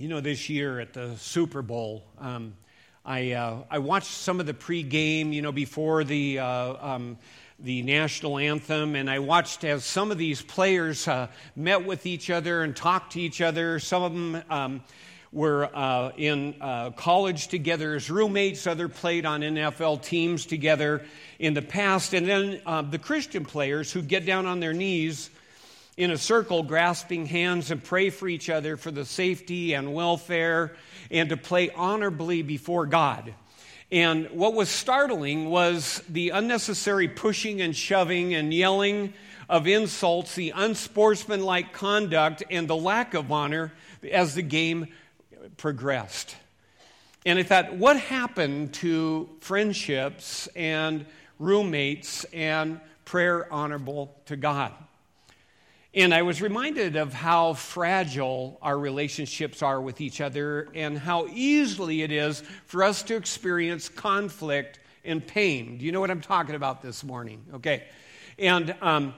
This year at the Super Bowl, I watched some of the pregame, before the national anthem, and I watched as some of these players met with each other and talked to each other. Some of them were in college together as roommates. Others played on NFL teams together in the past. And then the Christian players who get down on their knees in a circle, grasping hands, and pray for each other for the safety and welfare and to play honorably before God. And what was startling was the unnecessary pushing and shoving and yelling of insults, the unsportsmanlike conduct, and the lack of honor as the game progressed. And I thought, what happened to friendships and roommates and prayer honorable to God? And I was reminded of how fragile our relationships are with each other and how easily it is for us to experience conflict and pain. Do you know what I'm talking about this morning? Okay. And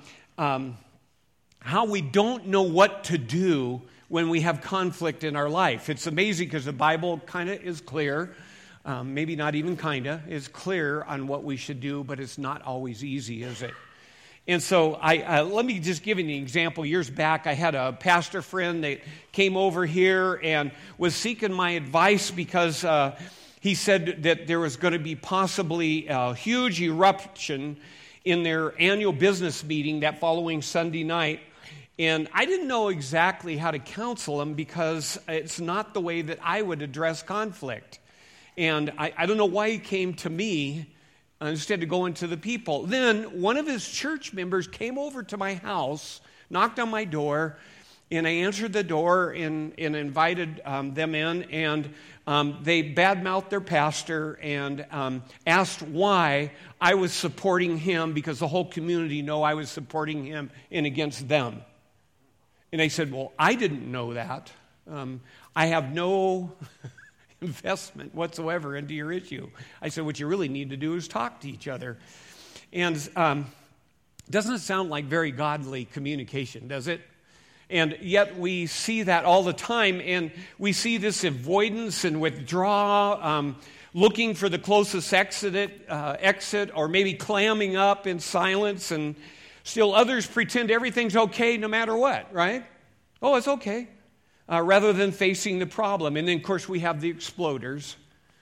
how we don't know what to do when we have conflict in our life. It's amazing because the Bible kind of is clear, maybe not even kind of, is clear on what we should do, but it's not always easy, is it? And so let me just give you an example. Years back, I had a pastor friend that came over here and was seeking my advice because he said that there was going to be possibly a huge eruption in their annual business meeting that following Sunday night. And I didn't know exactly how to counsel him because it's not the way that I would address conflict. And I don't know why he came to me instead of going to the people. Then one of his church members came over to my house, knocked on my door, and I answered the door and invited them in, and they badmouthed their pastor and asked why I was supporting him because the whole community knew I was supporting him and against them. And I said, well, I didn't know that. I have no investment whatsoever into your issue. I said, what you really need to do is talk to each other. And doesn't it sound like very godly communication, does it? And yet we see that all the time, and we see this avoidance and withdraw, looking for the closest exit, or maybe clamming up in silence, and still others pretend everything's okay no matter what, right? Oh, it's okay. Rather than facing the problem. And then, of course, we have the exploders,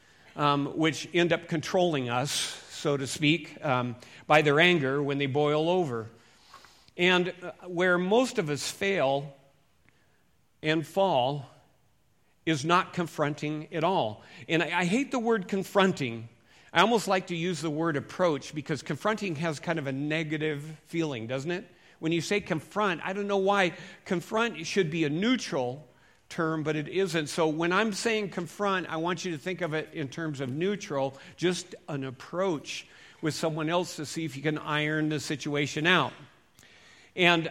which end up controlling us, so to speak, by their anger when they boil over. And where most of us fail and fall is not confronting at all. And I hate the word confronting. I almost like to use the word approach because confronting has kind of a negative feeling, doesn't it? When you say confront, I don't know why. Confront should be a neutral term, but it isn't. So when I'm saying confront, I want you to think of it in terms of neutral, just an approach with someone else to see if you can iron the situation out. And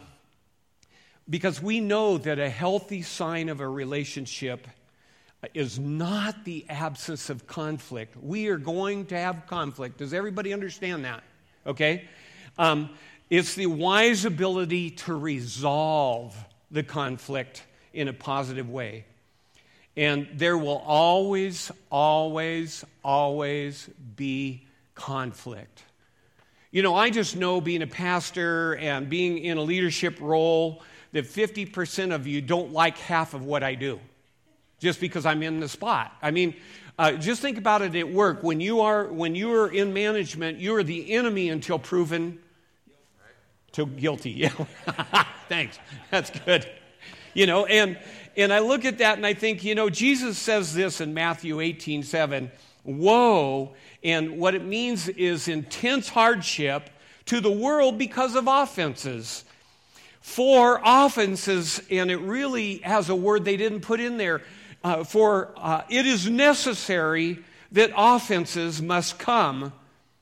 because we know that a healthy sign of a relationship is not the absence of conflict. We are going to have conflict. Does everybody understand that? Okay? It's the wise ability to resolve the conflict in a positive way. And there will always, always, always be conflict. I just know being a pastor and being in a leadership role that 50% of you don't like half of what I do just because I'm in the spot. I mean, just think about it at work. When you are in management, you are the enemy until proven guilty. Yeah. Thanks. That's good. And I look at that and I think, Jesus says this in Matthew 18:7, woe, and what it means is intense hardship to the world because of offenses. For offenses, and it really has a word they didn't put in there, for it is necessary that offenses must come,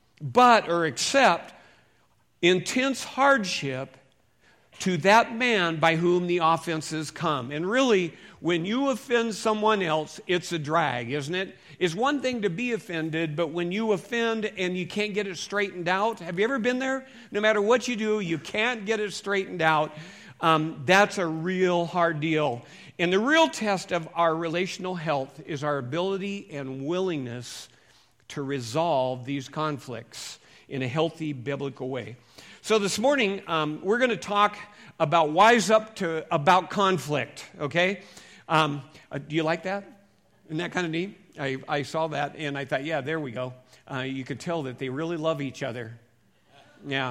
except intense hardship to that man by whom the offenses come. And really, when you offend someone else, it's a drag, isn't it? It's one thing to be offended, but when you offend and you can't get it straightened out, have you ever been there? No matter what you do, you can't get it straightened out. That's a real hard deal. And the real test of our relational health is our ability and willingness to resolve these conflicts in a healthy biblical way. So this morning, we're going to talk about wise up about conflict, okay? Do you like that? Isn't that kind of neat? I saw that and I thought, yeah, there we go. You could tell that they really love each other. Yeah.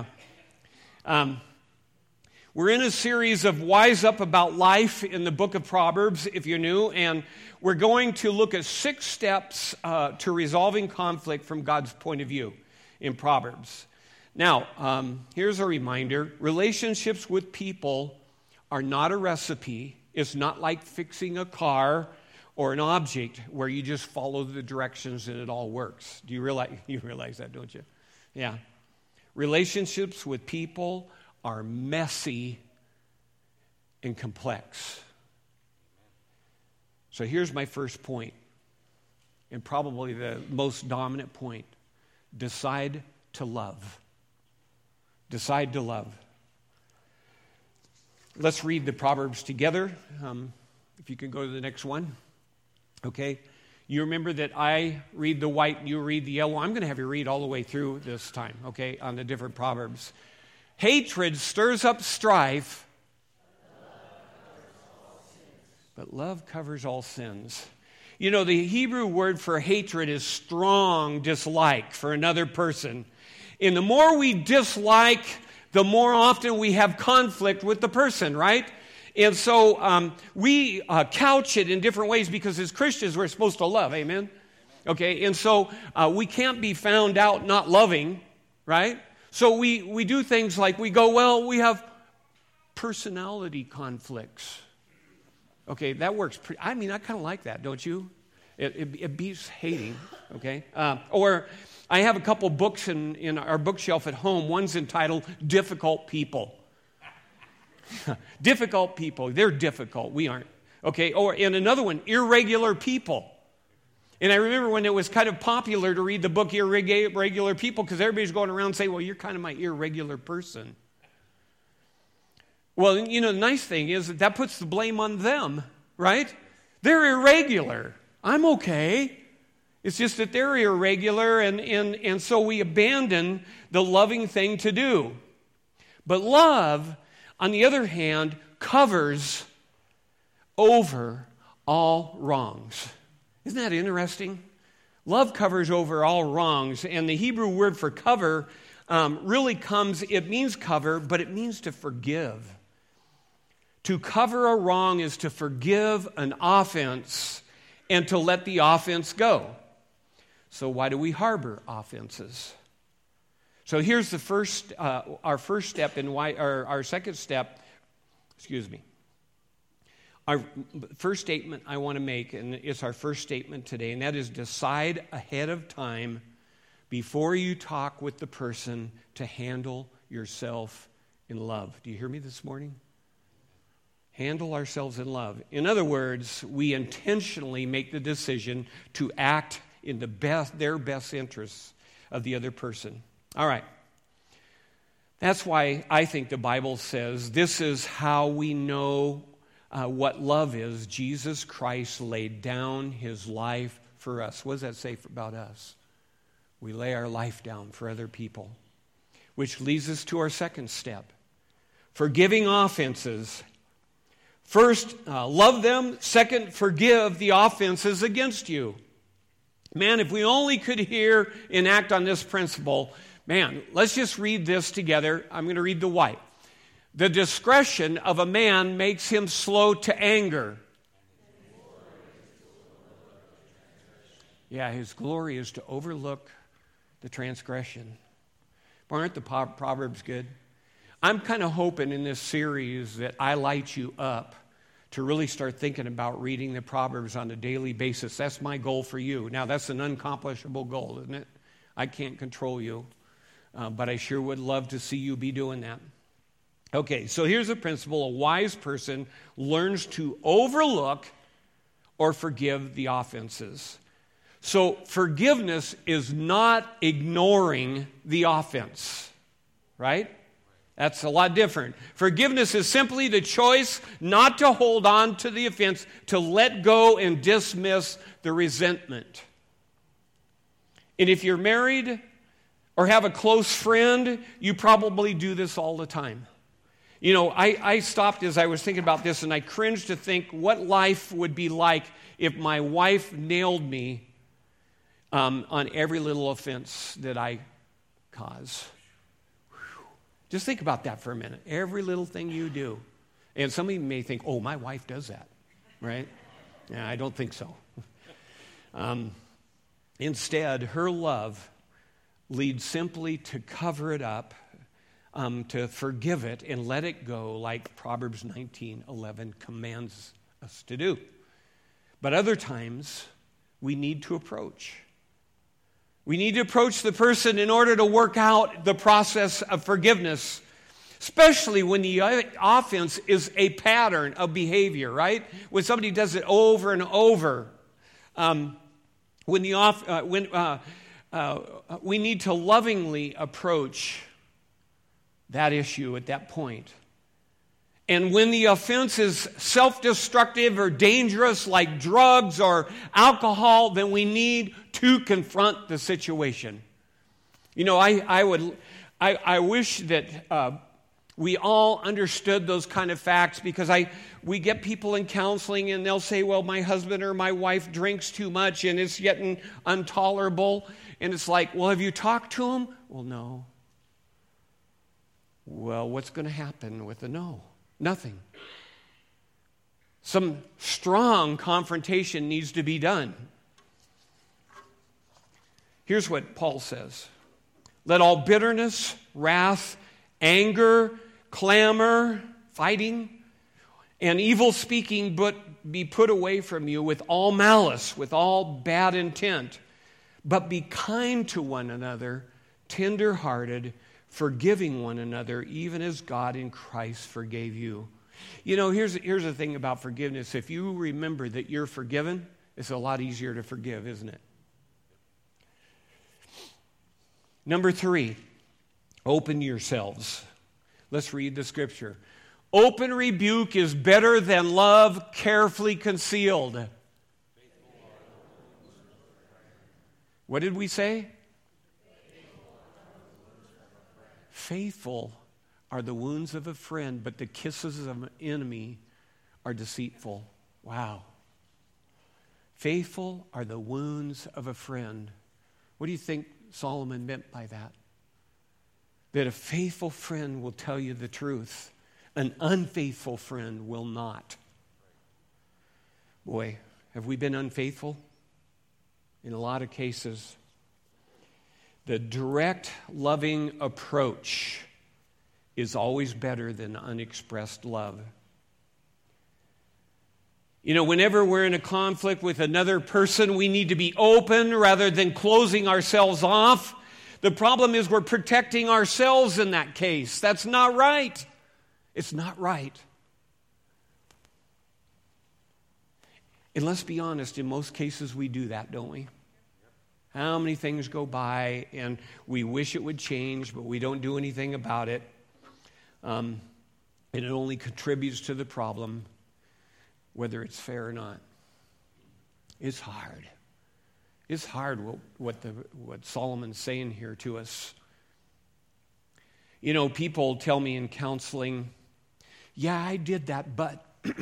We're in a series of Wise Up About Life in the book of Proverbs, if you're new, and we're going to look at 6 steps to resolving conflict from God's point of view in Proverbs. Now, here's a reminder. Relationships with people are not a recipe. It's not like fixing a car or an object where you just follow the directions and it all works. Do you realize that, don't you? Yeah. Relationships with people are messy and complex. So here's my first point, and probably the most dominant point. Decide to love. Decide to love. Let's read the Proverbs together. If you can go to the next one. Okay. You remember that I read the white and you read the yellow. I'm going to have you read all the way through this time, okay, on the different Proverbs. Hatred stirs up strife, but love covers all sins. You know, the Hebrew word for hatred is strong dislike for another person. And the more we dislike, the more often we have conflict with the person, right? And so we couch it in different ways because as Christians, we're supposed to love, amen? Okay, and so we can't be found out not loving, right? So we do things like we go, well, we have personality conflicts. Okay, that works. I kind of like that, don't you? It beats hating, okay? Or I have a couple books in our bookshelf at home. One's entitled Difficult People. Difficult people. They're difficult. We aren't. Okay, and another one, Irregular People. And I remember when it was kind of popular to read the book Irregular People because everybody's going around saying, well, you're kind of my irregular person. Well, you know, the nice thing is that puts the blame on them, right? They're irregular. I'm okay. It's just that they're irregular, and so we abandon the loving thing to do. But love, on the other hand, covers over all wrongs. Isn't that interesting? Love covers over all wrongs, and the Hebrew word for cover really it means cover, but it means to forgive. To cover a wrong is to forgive an offense and to let the offense go. So why do we harbor offenses? So here's the first, our first step in our second step. Excuse me. Our first statement I want to make, and it's our first statement today, and that is decide ahead of time before you talk with the person to handle yourself in love. Do you hear me this morning? Handle ourselves in love. In other words, we intentionally make the decision to act in their best interests of the other person. All right. That's why I think the Bible says this is how we know what love is. Jesus Christ laid down his life for us. What does that say about us? We lay our life down for other people. Which leads us to our second step. Forgiving offenses. First, love them. Second, forgive the offenses against you. Man, if we only could hear and act on this principle, man, let's just read this together. I'm going to read the white. The discretion of a man makes him slow to anger. Yeah, his glory is to overlook the transgression. Aren't the Proverbs good? I'm kind of hoping in this series that I light you up to really start thinking about reading the Proverbs on a daily basis. That's my goal for you. Now, that's an unaccomplishable goal, isn't it? I can't control you, but I sure would love to see you be doing that. Okay, so here's a principle. A wise person learns to overlook or forgive the offenses. So forgiveness is not ignoring the offense, right? That's a lot different. Forgiveness is simply the choice not to hold on to the offense, to let go and dismiss the resentment. And if you're married or have a close friend, you probably do this all the time. You know, I stopped as I was thinking about this, and I cringed to think what life would be like if my wife nailed me on every little offense that I cause. Just think about that for a minute. Every little thing you do. And some of you may think, oh, my wife does that, right? Yeah, I don't think so. Instead, her love leads simply to cover it up, to forgive it and let it go like Proverbs 19:11 commands us to do. But other times, we need to approach. We need to approach the person in order to work out the process of forgiveness, especially when the offense is a pattern of behavior, right? When somebody does it over and over. We need to lovingly approach that issue at that point. And when the offense is self-destructive or dangerous, like drugs or alcohol, then we need to confront the situation. You know, I wish that we all understood those kind of facts, because we get people in counseling and they'll say, well, my husband or my wife drinks too much and it's getting intolerable. And it's like, well, have you talked to him? Well, no. Well, what's going to happen with a no? Nothing. Some strong confrontation needs to be done. Here's what Paul says. Let all bitterness, wrath, anger, clamor, fighting, and evil speaking be put away from you with all malice, with all bad intent. But be kind to one another, tender-hearted, forgiving one another, even as God in Christ forgave you. You know, here's the thing about forgiveness. If you remember that you're forgiven, it's a lot easier to forgive, isn't it? Number 3, open yourselves. Let's read the scripture. Open rebuke is better than love carefully concealed. What did we say? Faithful are the wounds of a friend, but the kisses of an enemy are deceitful. Wow. Faithful are the wounds of a friend. What do you think Solomon meant by that? That a faithful friend will tell you the truth. An unfaithful friend will not. Boy, have we been unfaithful? In a lot of cases. The direct, loving approach is always better than unexpressed love. You know, whenever we're in a conflict with another person, we need to be open rather than closing ourselves off. The problem is we're protecting ourselves in that case. That's not right. It's not right. And let's be honest, in most cases we do that, don't we? How many things go by and we wish it would change, but we don't do anything about it. And it only contributes to the problem, whether it's fair or not. It's hard. It's hard what Solomon's saying here to us. You know, people tell me in counseling, yeah, I did that, but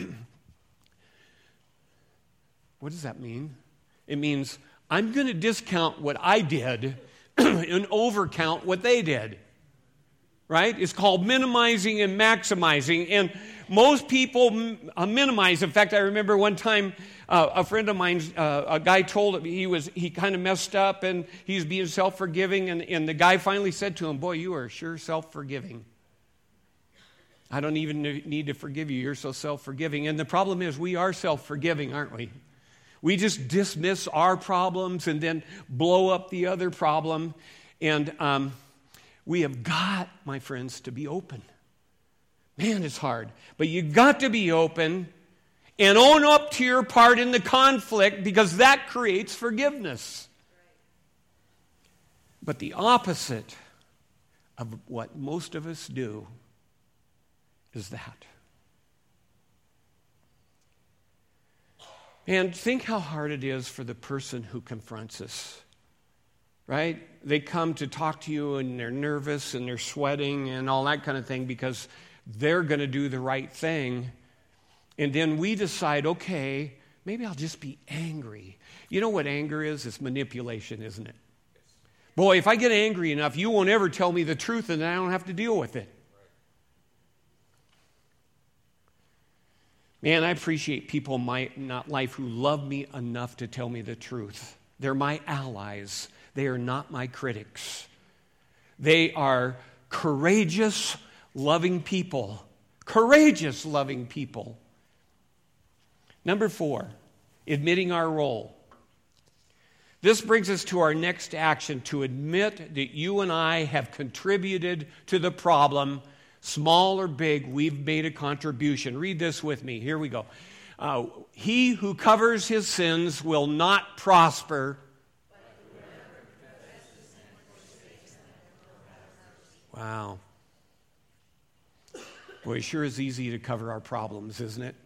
what does that mean? It means I'm going to discount what I did and overcount what they did. Right? It's called minimizing and maximizing. And most people minimize. In fact, I remember one time a friend of mine, a guy told him he kind of messed up and he was being self-forgiving. And the guy finally said to him, boy, you are sure self-forgiving. I don't even need to forgive you. You're so self-forgiving. And the problem is we are self-forgiving, aren't we? We just dismiss our problems and then blow up the other problem. And we have got, my friends, to be open. Man, it's hard. But you've got to be open and own up to your part in the conflict, because that creates forgiveness. But the opposite of what most of us do is that. And think how hard it is for the person who confronts us, right? They come to talk to you and they're nervous and they're sweating and all that kind of thing because they're going to do the right thing. And then we decide, okay, maybe I'll just be angry. You know what anger is? It's manipulation, isn't it? Boy, if I get angry enough, you won't ever tell me the truth and I don't have to deal with it. Man, I appreciate people in my life who love me enough to tell me the truth. They're my allies. They are not my critics. They are courageous, loving people. Courageous, loving people. Number 4, admitting our role. This brings us to our next action, to admit that you and I have contributed to the problem. Small or big, we've made a contribution. Read this with me. Here we go. He who covers his sins will not prosper. Wow. Boy, it sure is easy to cover our problems, isn't it?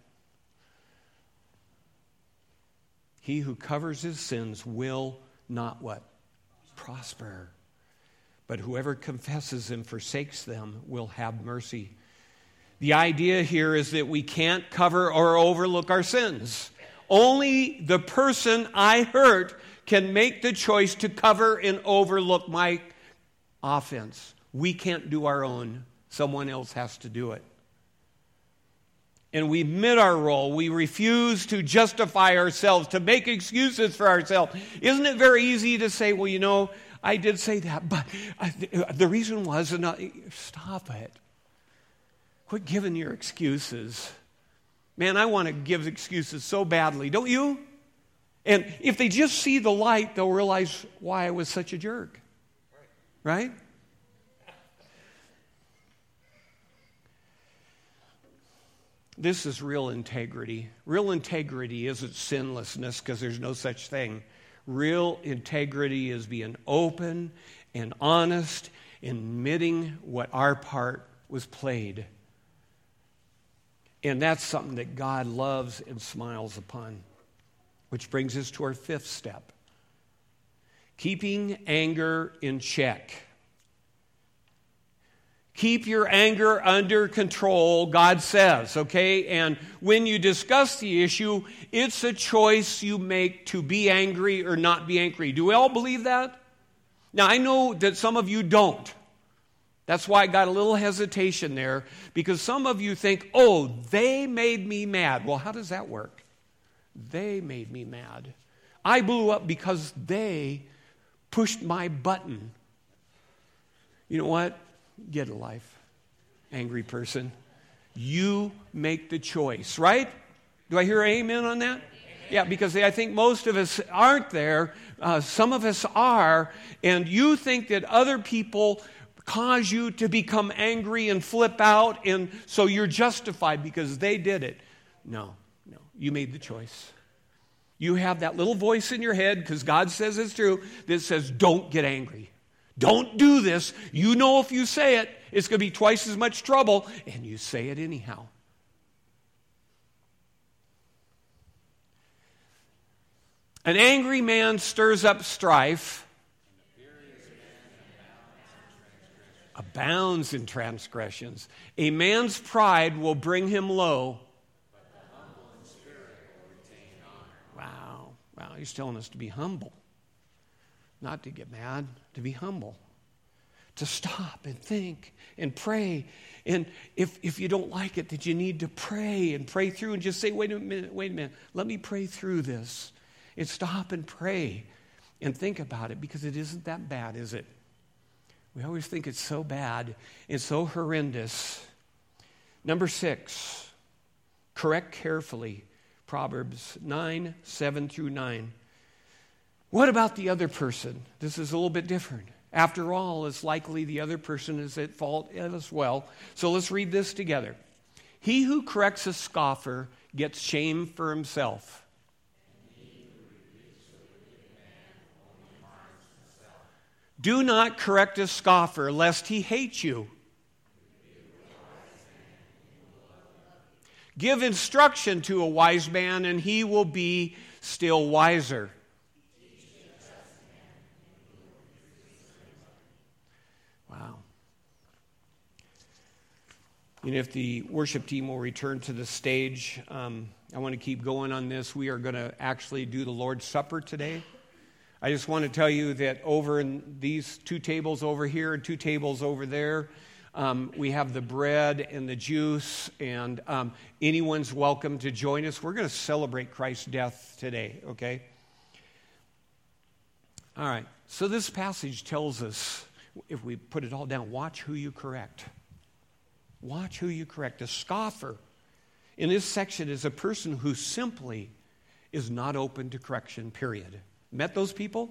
He who covers his sins will not what? Prosper. But whoever confesses and forsakes them will have mercy. The idea here is that we can't cover or overlook our sins. Only the person I hurt can make the choice to cover and overlook my offense. We can't do our own. Someone else has to do it. And we admit our role. We refuse to justify ourselves, to make excuses for ourselves. Isn't it very easy to say, well, you know, I did say that, but the reason was, stop it. Quit giving your excuses. Man, I want to give excuses so badly, don't you? And if they just see the light, they'll realize why I was such a jerk. Right? This is real integrity. Real integrity isn't sinlessness because there's no such thing. Real integrity is being open and honest, admitting what our part was played. And that's something that God loves and smiles upon. Which brings us to our 5th step. Keeping anger in check. Keep your anger under control, God says, okay? And when you discuss the issue, it's a choice you make to be angry or not be angry. Do we all believe that? Now, I know that some of you don't. That's why I got a little hesitation there, because some of you think, oh, they made me mad. Well, how does that work? They made me mad. I blew up because they pushed my button. You know what? Get a life, angry person. You make the choice, right? Do I hear amen on that? Yeah, because I think most of us aren't there. Some of us are, and you think that other people cause you to become angry and flip out, and so you're justified because they did it. No, you made the choice. You have that little voice in your head, because God says it's true, that says, don't get angry. Don't do this. You know if you say it, it's going to be twice as much trouble, and you say it anyhow. An angry man stirs up strife, abounds in transgressions. A man's pride will bring him low. Wow, he's telling us to be humble. Not to get mad, to be humble. To stop and think and pray. And if you don't like it, that you need to pray and pray through and just say, wait a minute, let me pray through this. And stop and pray and think about it, because it isn't that bad, is it? We always think it's so bad and so horrendous. Number 6, correct carefully. Proverbs 9, 7 through 9. What about the other person? This is a little bit different. After all, it's likely the other person is at fault as well. So let's read this together. He who corrects a scoffer gets shame for himself. Do not correct a scoffer, lest he hate you. Give instruction to a wise man, and he will be still wiser. Wow. And if the worship team will return to the stage, I want to keep going on this. We are going to actually do the Lord's Supper today. I just want to tell you that over in these 2 tables over here and 2 tables over there, we have the bread and the juice, and anyone's welcome to join us. We're going to celebrate Christ's death today, okay? All right, so this passage tells us, if we put it all down, watch who you correct. Watch who you correct. A scoffer in this section is a person who simply is not open to correction, period. Met those people?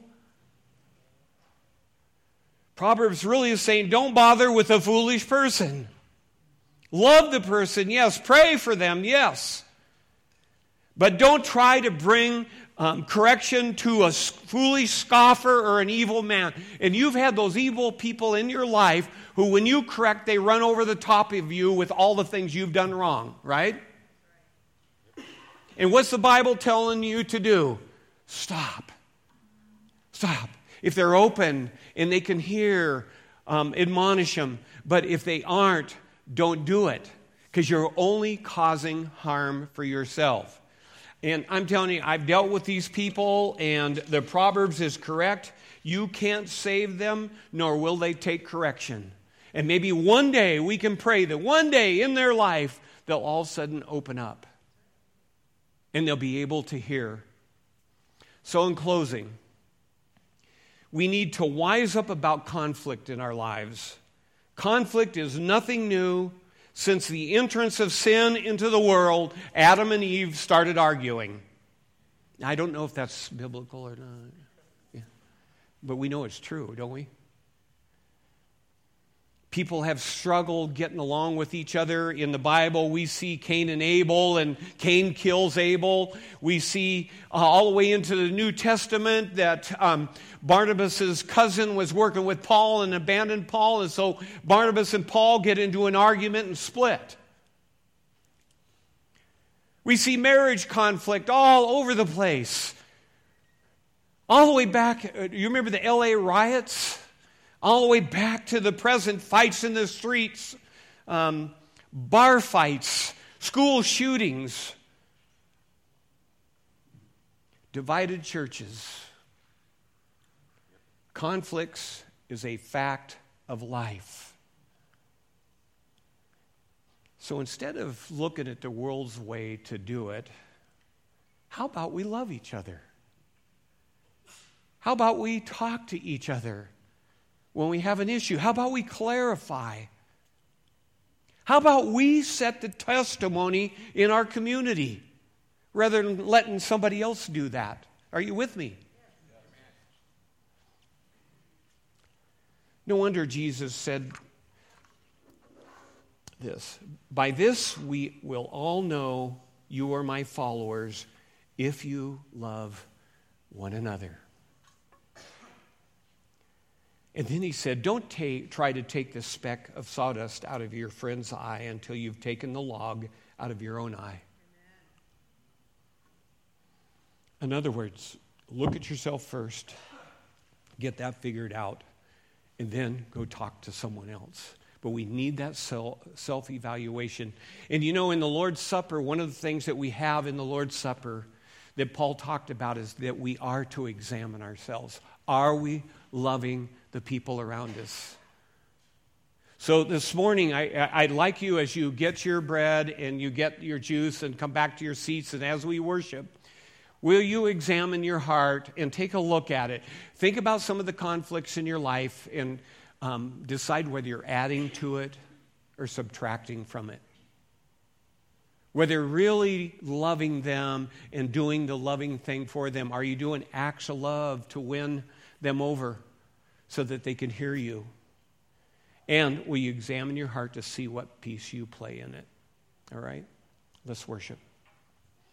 Proverbs really is saying, don't bother with a foolish person. Love the person, yes. Pray for them, yes. But don't try to bring correction to a foolish scoffer or an evil man. And you've had those evil people in your life who, when you correct, they run over the top of you with all the things you've done wrong, right? And what's the Bible telling you to do? Stop. Stop. If they're open and they can hear, admonish them. But if they aren't, don't do it, because you're only causing harm for yourself. And I'm telling you, I've dealt with these people, and the Proverbs is correct. You can't save them, nor will they take correction. And maybe one day we can pray that one day in their life they'll all of a sudden open up and they'll be able to hear. So in closing, we need to wise up about conflict in our lives. Conflict is nothing new. Since the entrance of sin into the world, Adam and Eve started arguing. I don't know if that's biblical or not. Yeah. But we know it's true, don't we? People have struggled getting along with each other. In the Bible, we see Cain and Abel, and Cain kills Abel. We see all the way into the New Testament that Barnabas' cousin was working with Paul and abandoned Paul, and so Barnabas and Paul get into an argument and split. We see marriage conflict all over the place. All the way back, you remember the LA riots? All the way back to the present, fights in the streets, bar fights, school shootings, divided churches. Conflicts is a fact of life. So instead of looking at the world's way to do it, how about we love each other? How about we talk to each other when we have an issue? How about we clarify? How about we set the testimony in our community rather than letting somebody else do that? Are you with me? No wonder Jesus said this, "By this we will all know you are my followers if you love one another." And then he said, don't try to take the speck of sawdust out of your friend's eye until you've taken the log out of your own eye. In other words, look at yourself first, get that figured out, and then go talk to someone else. But we need that self-evaluation. And you know, in the Lord's Supper, one of the things that we have in the Lord's Supper that Paul talked about is that we are to examine ourselves. Are we loving the people around us? So this morning, I'd like you, as you get your bread and you get your juice and come back to your seats, and as we worship, will you examine your heart and take a look at it? Think about some of the conflicts in your life and decide whether you're adding to it or subtracting from it. Whether you're really loving them and doing the loving thing for them. Are you doing acts of love to win them over so that they can hear you? And will you examine your heart to see what piece you play in it? All right? Let's worship.